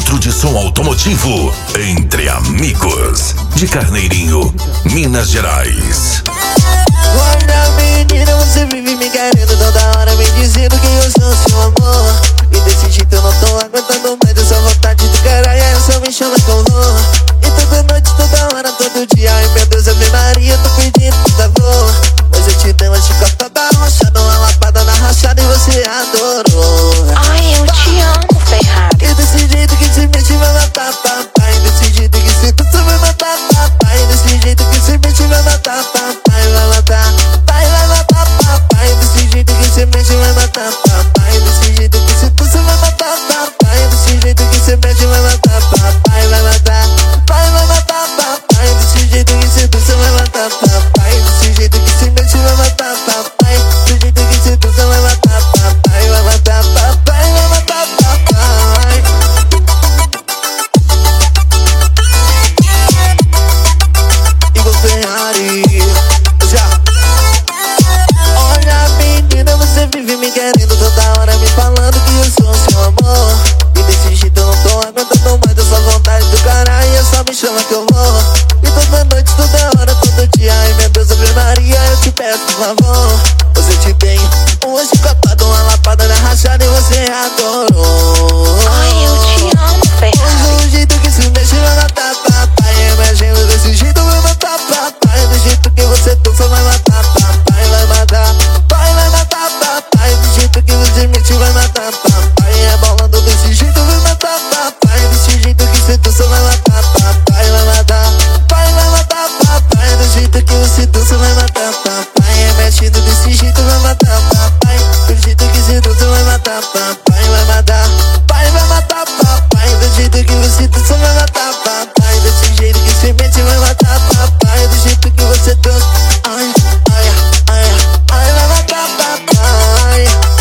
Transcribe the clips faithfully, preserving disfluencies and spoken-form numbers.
encontro de som automotivo entre amigos. De Carneirinho, Minas Gerais. Olha, menina, você vive me querendo toda hora, me dizendo que eu sou seu amor. E desse jeito eu não tô aguentando mais essa vontade do caralho. Aí só me chama que eu vou. E toda noite, toda hora, todo dia. Ai meu Deus, Ave Maria, tô pedindo por favor. Hoje eu te dei uma chicotada rochada, uma lapada na rachada e você adorou. Ai, eu te amo, Ferrari. E desse jeito que se mexe vai matar papai. Desse jeito que se dança vai matar papai. Desse jeito que se mexe vai matar papai. Vai matar, pai vai matar papai. Desse jeito que se mexe vai matar papai. Desse jeito que se dança vai matar papai. Desse jeito que se mexe vai matar papai. Vai matar, pai vai matar papai. Desse jeito que se dança vai matar papai. Desse jeito que se mexe vai matar papai. Desse jeito que se dança vai matar papai. Vai matar papai, vai matar papai. Igor Ferrari, já. Olha, menina, você vive me querendo toda hora, me falando que eu sou seu amor. E desse jeito eu não tô aguentando mais essa vontade do caralho. E só me chama que eu vou. E toda noite, toda hora, todo dia. Ai meu Deus, Ave Maria, eu te peço por favor. Hoje eu te tenho uma chicotado, uma lapada na rachada e você adorou. Ai, eu te amo, Ferrari. Hoje o jeito que se mexe vai matar papai. Imagina desse jeito vai matar papai. Do jeito que você dança vai matar papai. Vai matar, pai vai matar papai. Do jeito que você mexe vai matar papai. É bolando desse jeito vai matar papai. Desse jeito que você dança vai matar papai. Vai matar, pai vai matar papai. Do jeito que você dança vai matar papai. É mexendo desse jeito vai matar papai. Do jeito que você dança vai matar papai. Vai matar, pai vai matar papai. Do jeito que você dança vai matar papai. Desse jeito que você mexe vai matar papai. Do jeito que você dança, ai, ai, ai, ai, vai matar papai.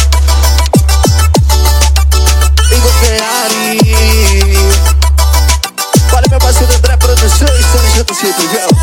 Igor Ferrari. Olha meu parceiro André Produções, estamos juntos sempre, viu?